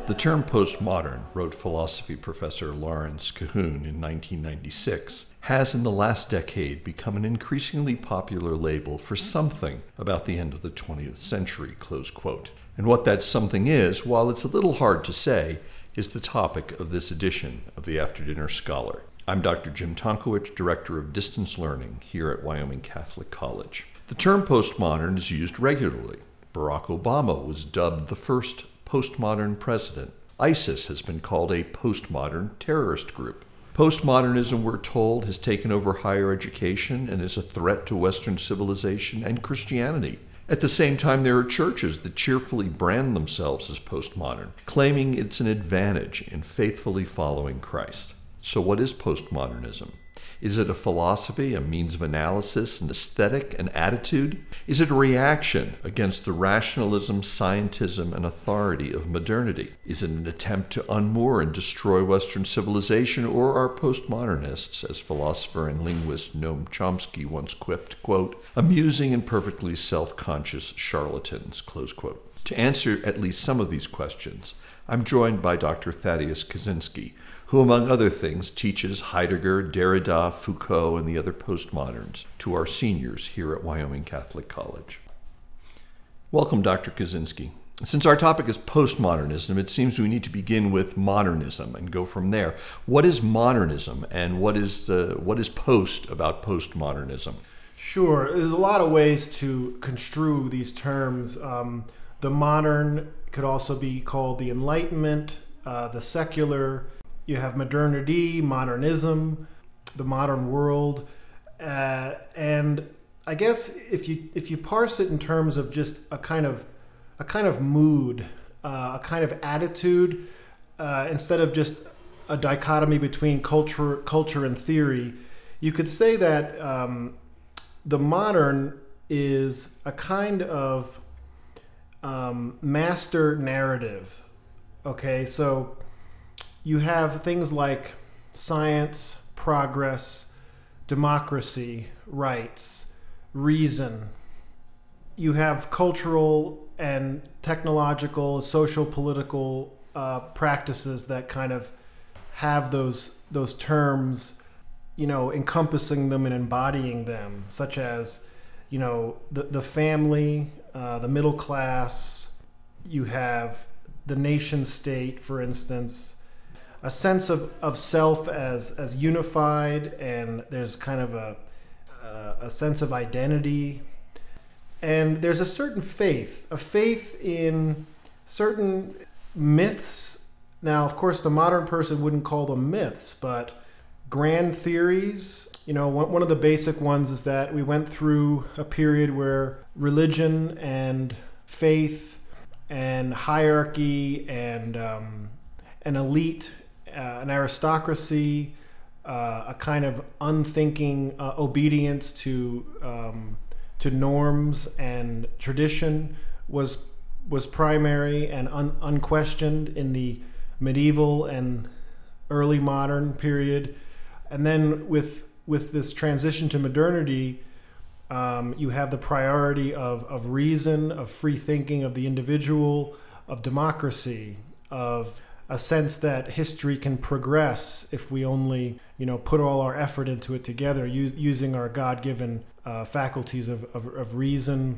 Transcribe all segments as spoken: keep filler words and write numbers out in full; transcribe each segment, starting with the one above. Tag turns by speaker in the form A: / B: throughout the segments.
A: The term postmodern, wrote philosophy professor Lawrence Cahoon in nineteen ninety-six, has in the last decade become an increasingly popular label for something about the end of the twentieth century, close quote. And what that something is, while it's a little hard to say, is the topic of this edition of the After Dinner Scholar. I'm Doctor Jim Tonkowich, Director of Distance Learning here at Wyoming Catholic College. The term postmodern is used regularly. Barack Obama was dubbed the first postmodern president. ISIS has been called a postmodern terrorist group. Postmodernism, we're told, has taken over higher education and is a threat to Western civilization and Christianity. At the same time, there are churches that cheerfully brand themselves as postmodern, claiming it's an advantage in faithfully following Christ. So what is postmodernism? Is it a philosophy, a means of analysis, an aesthetic, an attitude? Is it a reaction against the rationalism, scientism, and authority of modernity? Is it an attempt to unmoor and destroy Western civilization, or are postmodernists, as philosopher and linguist Noam Chomsky once quipped, quote, amusing and perfectly self-conscious charlatans, close quote? To answer at least some of these questions, I'm joined by Doctor Thaddeus Kaczynski, who, among other things, teaches Heidegger, Derrida, Foucault, and the other postmoderns to our seniors here at Wyoming Catholic College. Welcome, Doctor Kaczynski. Since our topic is postmodernism, it seems we need to begin with modernism and go from there. What is modernism, and what is uh, what is post about postmodernism?
B: Sure. There's a lot of ways to construe these terms. Um, the modern could also be called the Enlightenment, uh, the secular. You have modernity, modernism, the modern world, uh, and I guess if you if you parse it in terms of just a kind of a kind of mood, uh, a kind of attitude, uh, instead of just a dichotomy between culture culture and theory, you could say that um, the modern is a kind of um, master narrative. Okay, so you have things like science, progress, democracy, rights, reason. You have cultural and technological, social, political uh, practices that kind of have those those terms, you know, encompassing them and embodying them, such as, you know, the the family, uh, the middle class. You have the nation state, for instance. A sense of, of self as as unified, and there's kind of a uh, a sense of identity, and there's a certain faith, a faith in certain myths. Now, of course, the modern person wouldn't call them myths, but grand theories. You know, one, one of the basic ones is that we went through a period where religion and faith and hierarchy and um, an elite, Uh, an aristocracy, uh, a kind of unthinking uh, obedience to um, to norms and tradition was was primary and un- unquestioned in the medieval and early modern period. And then with with this transition to modernity, um, you have the priority of, of reason, of free thinking of the individual, of democracy, of a sense that history can progress if we only, you know, put all our effort into it together, use, using our God-given uh, faculties of, of, of reason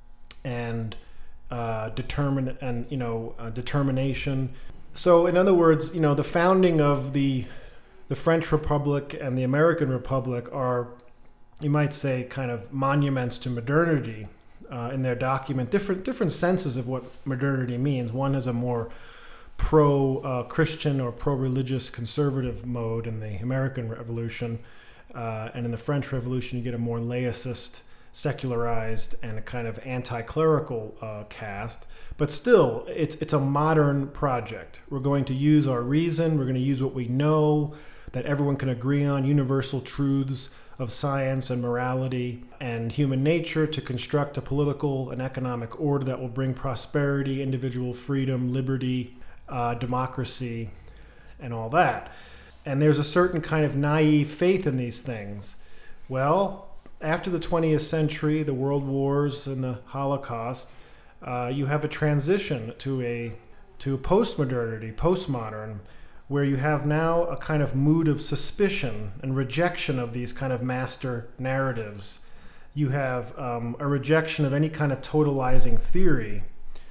B: and uh, determine and you know uh, determination. So, in other words, you know, the founding of the the French Republic and the American Republic are, you might say, kind of monuments to modernity uh, in their document. Different different senses of what modernity means. One is a more pro-Christian uh, or pro-religious conservative mode in the American Revolution. Uh, and in the French Revolution, you get a more laicist, secularized, and a kind of anti-clerical uh, cast. But still, it's it's a modern project. We're going to use our reason. We're going to use what we know, that everyone can agree on, universal truths of science and morality and human nature, to construct a political and economic order that will bring prosperity, individual freedom, liberty, Uh, democracy, and all that. And there's a certain kind of naive faith in these things. Well, after the twentieth century, the world wars and the Holocaust, uh, you have a transition to a to postmodernity, postmodern, where you have now a kind of mood of suspicion and rejection of these kind of master narratives. You have um, a rejection of any kind of totalizing theory.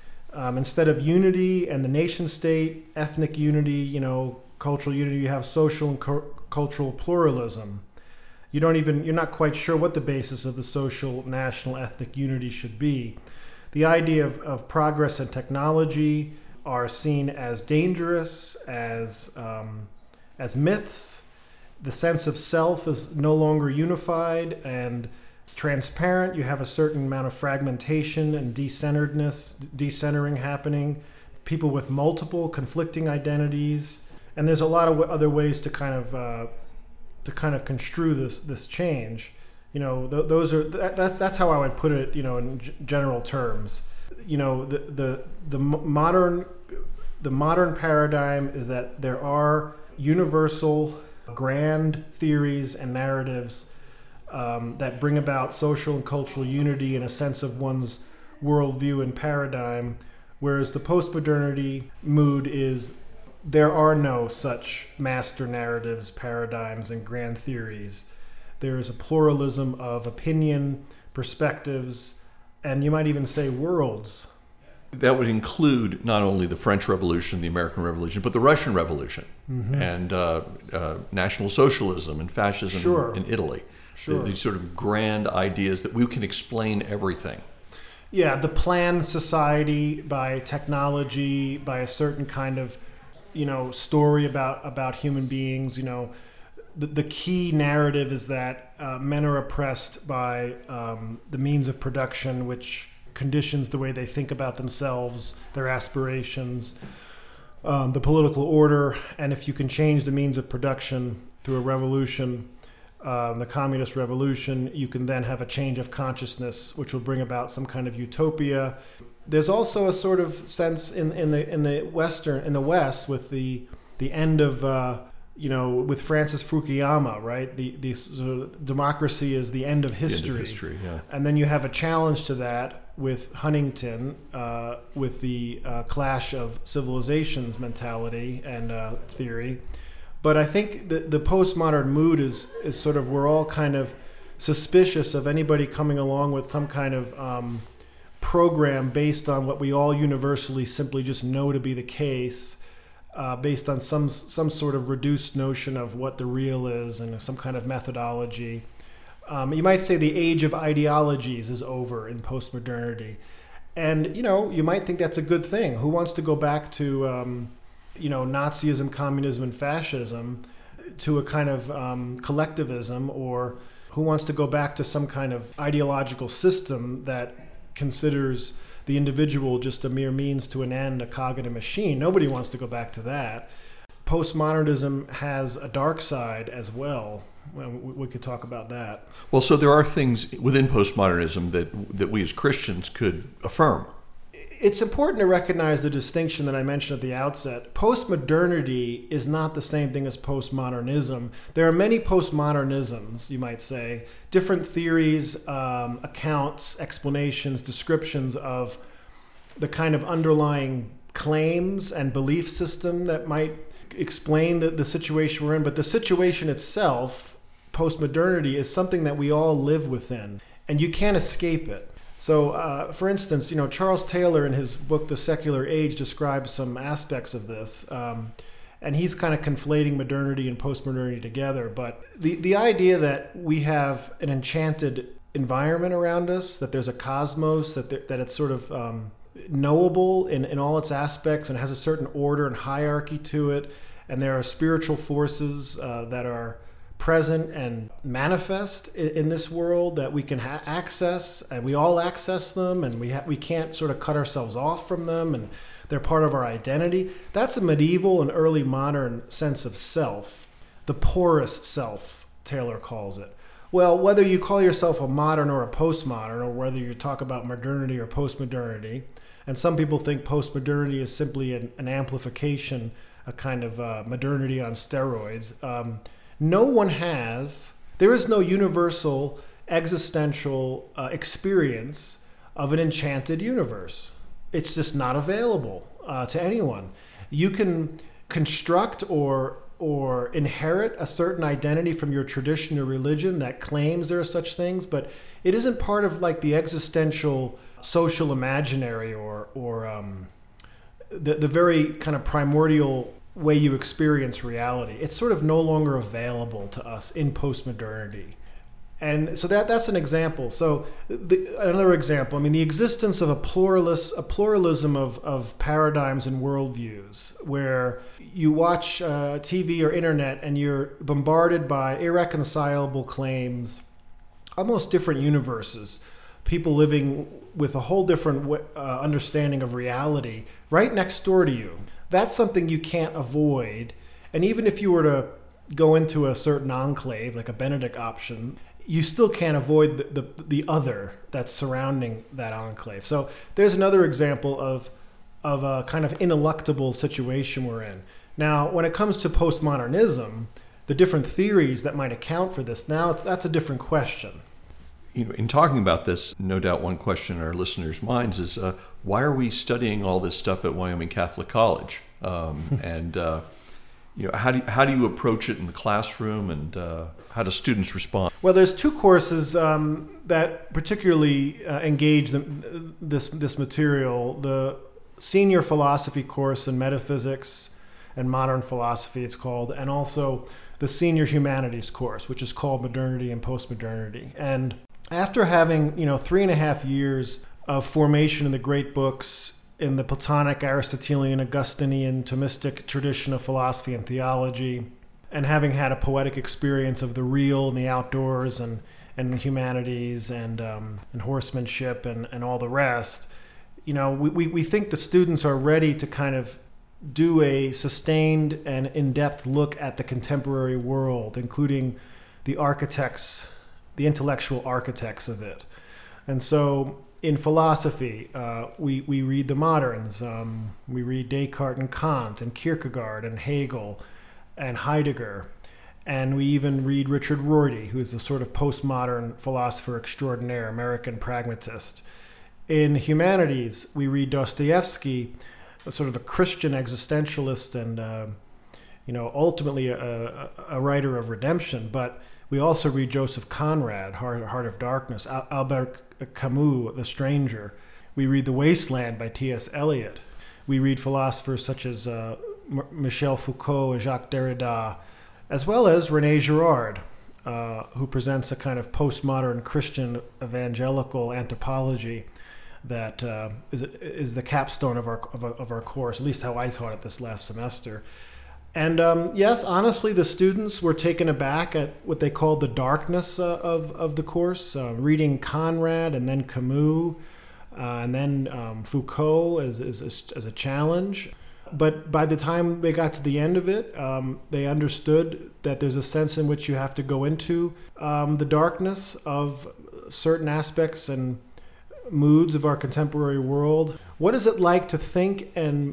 B: Um, instead of unity and the nation state, ethnic unity, you know, cultural unity, you have social and cu- cultural pluralism. You don't even, you're not quite sure what the basis of the social, national, ethnic unity should be. The idea of, of progress and technology are seen as dangerous, as um, as myths. The sense of self is no longer unified and transparent. You have a certain amount of fragmentation and decenteredness, decentering happening. People with multiple conflicting identities, and there's a lot of other ways to kind of uh, to kind of construe this this change. You know, th- those are that, that's that's how I would put it. You know, in g- general terms. You know, the the the modern the modern paradigm is that there are universal grand theories and narratives um, that bring about social and cultural unity and a sense of one's worldview and paradigm, whereas the postmodernity mood is there are no such master narratives, paradigms, and grand theories. There is a pluralism of opinion, perspectives, and you might even say worlds.
A: That would include not only the French Revolution, the American Revolution, but the Russian Revolution, mm-hmm. and uh, uh, National Socialism and fascism
B: sure.
A: in Italy.
B: Sure.
A: These sort of grand ideas that we can explain everything.
B: Yeah, the planned society by technology, by a certain kind of, you know, story about, about human beings. You know, the, the key narrative is that uh, men are oppressed by um, the means of production, which conditions the way they think about themselves, their aspirations, um, the political order, and if you can change the means of production through a revolution, um, the communist revolution, you can then have a change of consciousness, which will bring about some kind of utopia. There's also a sort of sense in, in the in the Western in the West with the the end of uh, you know with Francis Fukuyama, right? The the sort of democracy is the end of history.
A: The end of history, yeah.
B: And then you have a challenge to that with Huntington, uh, with the uh, clash of civilizations mentality and uh, theory. But I think the, the postmodern mood is, is sort of, we're all kind of suspicious of anybody coming along with some kind of um, program based on what we all universally simply just know to be the case, uh, based on some some sort of reduced notion of what the real is and some kind of methodology. Um, you might say the age of ideologies is over in postmodernity. And, you know, you might think that's a good thing. Who wants to go back to, um, you know, Nazism, communism, and fascism, to a kind of um, collectivism? Or who wants to go back to some kind of ideological system that considers the individual just a mere means to an end, a cog in a machine? Nobody wants to go back to that. Postmodernism has a dark side as well. Well, we could talk about that.
A: Well, so there are things within postmodernism that that we as Christians could affirm.
B: It's important to recognize the distinction that I mentioned at the outset. Postmodernity is not the same thing as postmodernism. There are many postmodernisms, you might say, different theories, um, accounts, explanations, descriptions of the kind of underlying claims and belief system that might explain the, the situation we're in. But the situation itself, postmodernity, is something that we all live within, and you can't escape it. So, uh, for instance, you know, Charles Taylor in his book, The Secular Age, describes some aspects of this, um, and he's kind of conflating modernity and postmodernity together. But the, the idea that we have an enchanted environment around us, that there's a cosmos, that there, that it's sort of um, knowable in, in all its aspects and has a certain order and hierarchy to it, and there are spiritual forces uh, that are present and manifest in, in this world that we can ha- access, and we all access them, and we ha- we can't sort of cut ourselves off from them, and they're part of our identity. That's a medieval and early modern sense of self, the poorest self, Taylor calls it. Well, whether you call yourself a modern or a postmodern, or whether you talk about modernity or postmodernity, and some people think postmodernity is simply an, an amplification, a kind of uh, modernity on steroids. Um, no one has, there is no universal existential uh, experience of an enchanted universe. It's just not available. uh, to anyone. You can construct or or inherit a certain identity from your tradition or religion that claims there are such things, but it isn't part of like the existential social imaginary or or um, the the very kind of primordial way you experience reality. It's sort of no longer available to us in postmodernity. And so that that's an example. So the, another example, I mean, the existence of a pluralist, a pluralism of, of paradigms and worldviews, where you watch uh, T V or internet and you're bombarded by irreconcilable claims, almost different universes, people living with a whole different uh, understanding of reality right next door to you. That's something you can't avoid. And even if you were to go into a certain enclave, like a Benedict option, you still can't avoid the, the, the other that's surrounding that enclave. So there's another example of, of a kind of ineluctable situation we're in. Now, when it comes to postmodernism, the different theories that might account for this, now it's, that's a different question.
A: You know, in talking about this, no doubt one question in our listeners' minds is, uh, why are we studying all this stuff at Wyoming Catholic College? Um, and uh, you know, how do you, how do you approach it in the classroom, and uh, how do students respond?
B: Well, there's two courses um, that particularly uh, engage the, this this material: the senior philosophy course in metaphysics and modern philosophy, it's called, and also the senior humanities course, which is called Modernity and Postmodernity. And after having, you know, three and a half years of formation in the great books in the Platonic, Aristotelian, Augustinian, Thomistic tradition of philosophy and theology, and having had a poetic experience of the real and the outdoors and, and humanities and um, and horsemanship and, and all the rest, you know, we, we, we think the students are ready to kind of do a sustained and in-depth look at the contemporary world, including the architects, the intellectual architects of it. And so in philosophy, uh, we, we read the moderns. Um, we read Descartes and Kant and Kierkegaard and Hegel and Heidegger. And we even read Richard Rorty, who is a sort of postmodern philosopher extraordinaire, American pragmatist. In humanities, we read Dostoevsky, a sort of a Christian existentialist and, uh, you know, ultimately a, a, a writer of redemption. But we also read Joseph Conrad, Heart, Heart of Darkness, Al- Albert Camus, The Stranger. We read The Wasteland by T S Eliot. We read philosophers such as uh, M- Michel Foucault and Jacques Derrida, as well as René Girard, uh, who presents a kind of postmodern Christian evangelical anthropology that uh, is, is the capstone of our of, of our course, at least how I taught it this last semester. And um, yes, honestly, the students were taken aback at what they called the darkness uh, of, of the course, uh, reading Conrad and then Camus uh, and then um, Foucault as, as, as a challenge. But by the time they got to the end of it, um, they understood that there's a sense in which you have to go into um, the darkness of certain aspects and moods of our contemporary world. What is it like to think and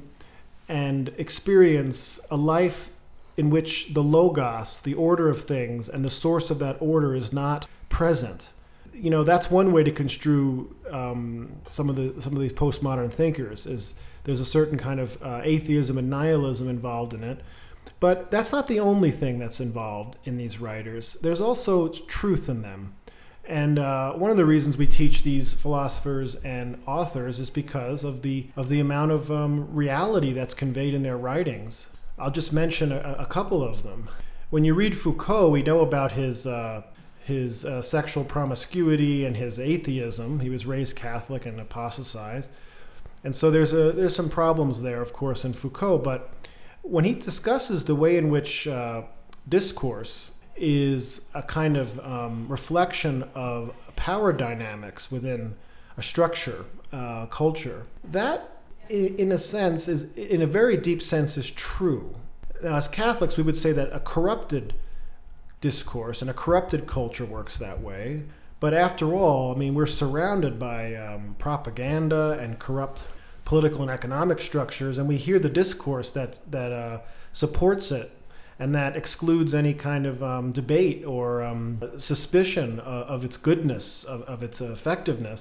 B: and experience a life in which the logos, the order of things, and the source of that order is not present? You know, that's one way to construe um, some of the some of these postmodern thinkers. Is there's a certain kind of uh, atheism and nihilism involved in it, but that's not the only thing that's involved in these writers. There's also truth in them. And uh, one of the reasons we teach these philosophers and authors is because of the of the amount of um, reality that's conveyed in their writings. I'll just mention a, a couple of them. When you read Foucault, we know about his uh, his uh, sexual promiscuity and his atheism. He was raised Catholic and apostatized, and so there's a there's some problems there, of course, in Foucault. But when he discusses the way in which uh, discourse is a kind of um, reflection of power dynamics within a structure, uh, culture. That, in a sense, is in a very deep sense, is true. Now, as Catholics, we would say that a corrupted discourse and a corrupted culture works that way. But after all, I mean, we're surrounded by um, propaganda and corrupt political and economic structures, and we hear the discourse that that uh, supports it and that excludes any kind of um, debate or um, suspicion uh, of its goodness, of, of its effectiveness.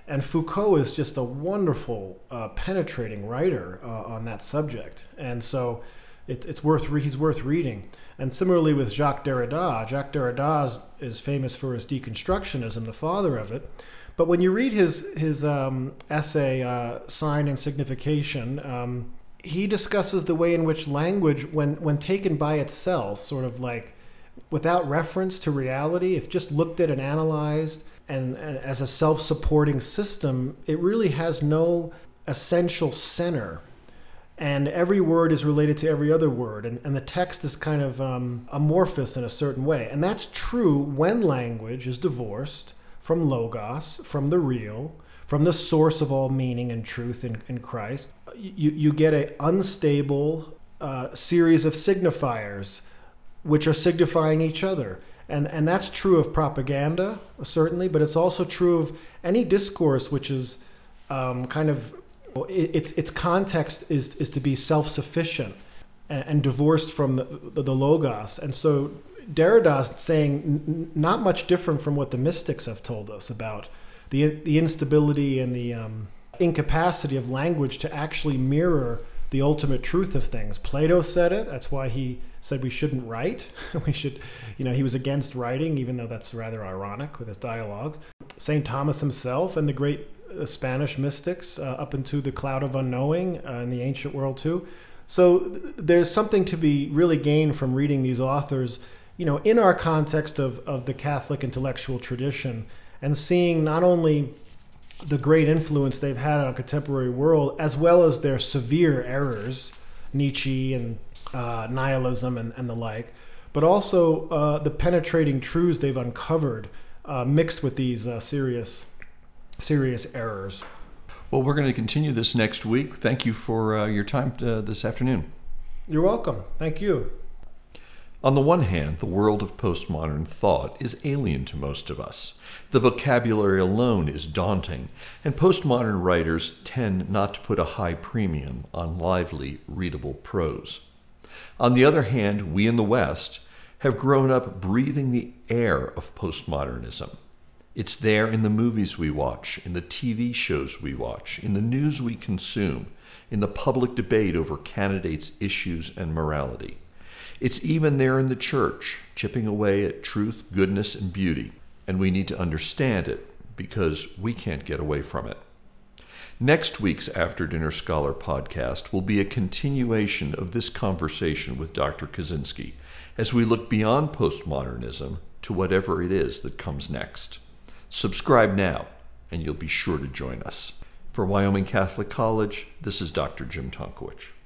B: And Foucault is just a wonderful, uh, penetrating writer uh, on that subject. And so it, it's worth re- he's worth reading. And similarly with Jacques Derrida, Jacques Derrida is, is famous for his deconstructionism, the father of it. But when you read his, his um, essay, uh, Sign and Signification, um, he discusses the way in which language, when, when taken by itself, sort of like without reference to reality, if just looked at and analyzed, and, and as a self-supporting system, it really has no essential center. And every word is related to every other word. And, and the text is kind of um, amorphous in a certain way. And that's true when language is divorced from logos, from the real, from the source of all meaning and truth in, in Christ. You, you get an unstable uh, series of signifiers which are signifying each other. And and that's true of propaganda, certainly, but it's also true of any discourse which is um, kind of, its its context is is to be self-sufficient and, and divorced from the, the, the logos. And so Derrida's saying n- not much different from what the mystics have told us about the the instability and the um, incapacity of language to actually mirror the ultimate truth of things. Plato said it. That's why he said we shouldn't write. we should, you know, he was against writing, even though that's rather ironic with his dialogues. Saint Thomas himself and the great uh, Spanish mystics uh, up into the cloud of unknowing uh, in the ancient world too. So th- there's something to be really gained from reading these authors, you know, in our context of, of the Catholic intellectual tradition, and seeing not only the great influence they've had on a contemporary world, as well as their severe errors, Nietzsche and uh, nihilism and, and the like, but also uh, the penetrating truths they've uncovered uh, mixed with these uh, serious, serious errors.
A: Well, we're going to continue this next week. Thank you for uh, your time uh, this afternoon.
B: You're welcome. Thank you.
A: On the one hand, the world of postmodern thought is alien to most of us. The vocabulary alone is daunting, and postmodern writers tend not to put a high premium on lively, readable prose. On the other hand, we in the West have grown up breathing the air of postmodernism. It's there in the movies we watch, in the T V shows we watch, in the news we consume, in the public debate over candidates' issues and morality. It's even there in the church, chipping away at truth, goodness, and beauty, and we need to understand it because we can't get away from it. Next week's After Dinner Scholar podcast will be a continuation of this conversation with Doctor Kaczynski as we look beyond postmodernism to whatever it is that comes next. Subscribe now, and you'll be sure to join us. For Wyoming Catholic College, this is Doctor Jim Tonkowich.